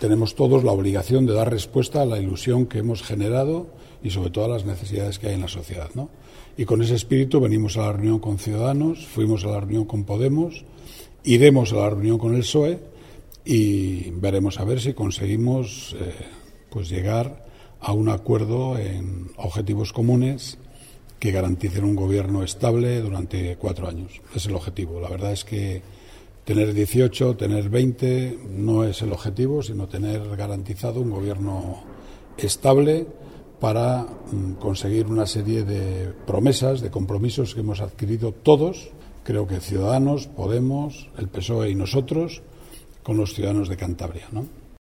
tenemos todos la obligación de dar respuesta a la ilusión que hemos generado y sobre todo a las necesidades que hay en la sociedad, ¿no? Y con ese espíritu venimos a la reunión con Ciudadanos, fuimos a la reunión con Podemos, iremos a la reunión con el PSOE y veremos a ver si conseguimos pues llegar a un acuerdo en objetivos comunes que garanticen un gobierno estable durante 4 años. Es el objetivo. La verdad es que tener 18, tener 20 no es el objetivo, sino tener garantizado un gobierno estable para conseguir una serie de promesas, de compromisos que hemos adquirido todos, creo que Ciudadanos, Podemos, el PSOE y nosotros, con los ciudadanos de Cantabria, ¿no?